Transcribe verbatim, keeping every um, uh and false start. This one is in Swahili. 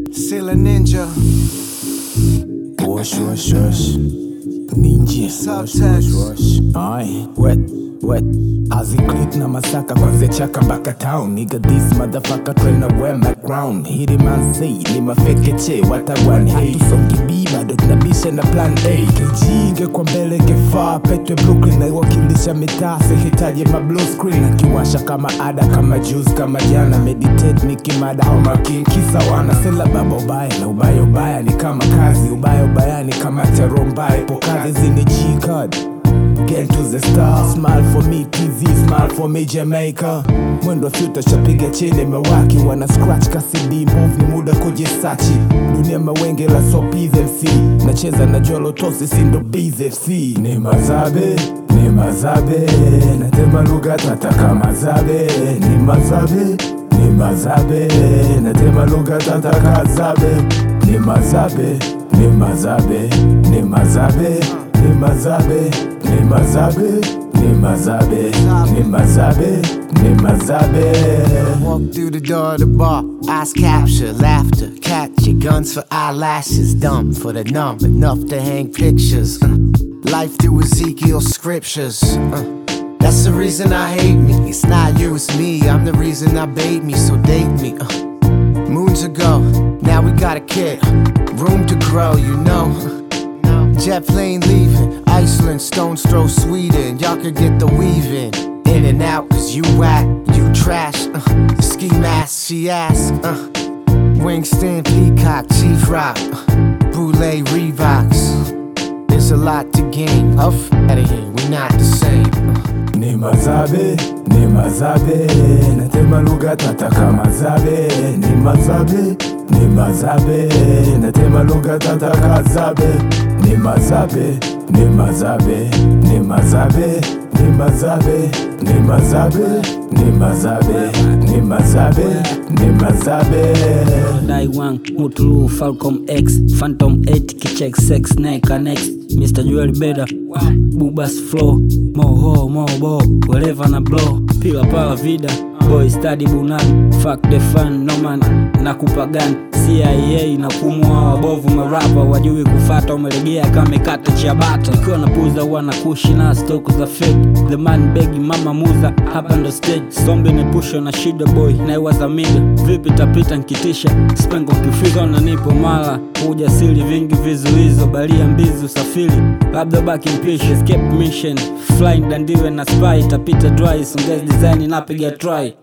Sailor Ninja. Wash, wash, wash. Ninja. Wash, wash, wash. Aye, wet, wet. Haziklit na masaka kwanze chaka mpaka town. Nigga this motherfucker tryna wear my crown. Hit him and say ni mafeke che watagwan hey. Tusongi B bado tunabisha na plan A. K G inge kwa mbele kefaa petwe Brooklyn na iwakilisha mitaa sihitaji ma blue screen. Akiwasha kama ada kama juice kama jana. Meditate nikimada homa king kisa wana. Sela baba ubaya na ubaya ubaya ni kama kazi. Ubaya ubaya ni kama tero mbaya. Po kazi zini G-card. Get to the star, smile for me T Z, smile for me Jamaica. Mwendo futa shapiga chini mewaki. Wana scratch kasi D, move ni muda kujisachi. Dunia mawenge la so P Z F C. Nacheza na jolo tosi sindo B Z F C. Ni mazabe, ni mazabe. Natema lugha tata kama zabe. Ni mazabe, ni mazabe. Natema lugha tata kazabe. Ni mazabe, ni mazabe. Ni mazabe, ni mazabe. Ni mazabe, ni mazabe, ni mazabe, ni mazabe. Walk through the door of the bar, eyes capture, laughter, catch your guns for eyelashes, dumb for the numb, enough to hang pictures. Uh, life through Ezekiel scriptures. Uh, that's the reason I hate me. It's not you, it's me. I'm the reason I bait me, so date me. Uh, moons ago, now we got a kid, room to grow, you know. Jet plane leaving, Iceland, Stone's throw Sweden. Y'all could get the weaving in and out, cause you whack, you trash. uh, Ski mask, she ask. uh, Wingston, Peacock, Chief Rock, uh, Boulay, Reeboks. There's a lot to gain, off out of here, we not the same. uh. Ni mazabe, ni mazabe. Natema lugha tata kama zabe. Ni mazabe, ni mazabe. Natema lugha tata kazabe. Ni mazabe, ni mazabe. Ni mazabe, ni mazabe. Ni mazabe, ni mazabe. Ni mazabe, ni mazabe. Daiwang, Mutulu, Falcom X, Phantom eight, Kicheck, Sex, Neck, Annex, Mister Jewel Better, Bubas Flow, Moho, Mobo, wherever na blow, Pila Pala Vida, Boy Study Bunan, Fuck the fun, no man, nakupagan, C I A na kumua wabovu marapa, wajui kufata umelegea kame kata chiabata. Ikiwa napuza wana kushi na stoku za fake, the man begging mama muza, hapa ndo stage, sombi ni pusho na shida boy, na iwaza mida, vipi tapita nkitisha, spengo kifizo na nipo mala, ujasili vingi vizuizo, balia mbizi usafili, labda baki mpishe, escape mission, flying dandiwe na spy, tapita dry, songezi design napiga try.